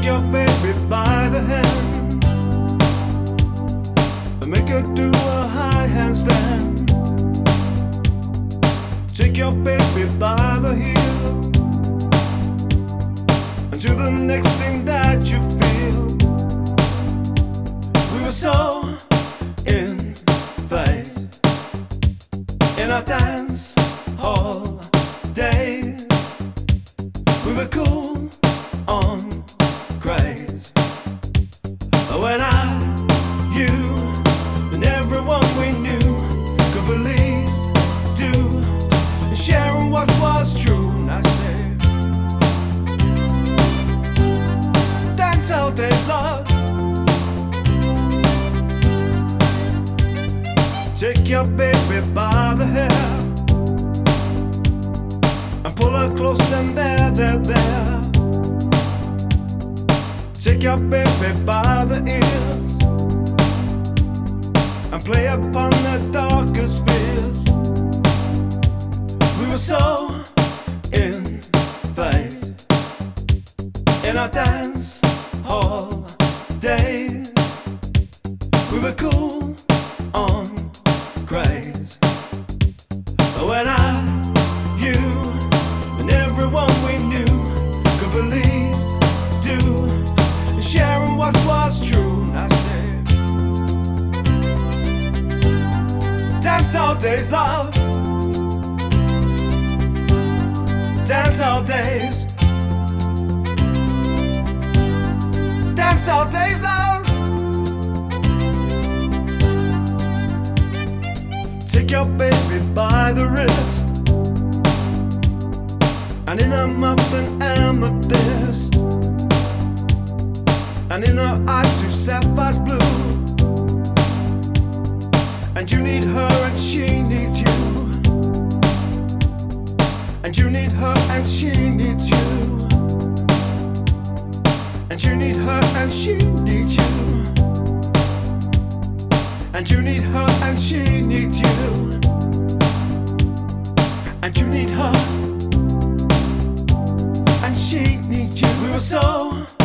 your baby by the hand and make her do a high handstand. Take your baby by the heel and do the next thing that you feel. We were so in phase in our dance hall days. We were cool on craze. When you, and everyone we knew could believe, do, and sharing what was true. And I say, dance all days, love. Take your baby by the hair and pull her close and there. Take your baby by the ears and play upon the darkest fears. We were so in phase in our dance hall days. We were cool on craze. When you, and everyone we knew could believe, do, and sharing what was true. And I say, dance all days, love. Dance all days. Dance all days, love. Take your baby by the wrist and in her mouth an amethyst, and in her eyes two sapphires blue. And you need her and she needs you, and you need her and she needs you, and you need her and she needs you, and you need her and she needs you, and you need her and she needs you. We were so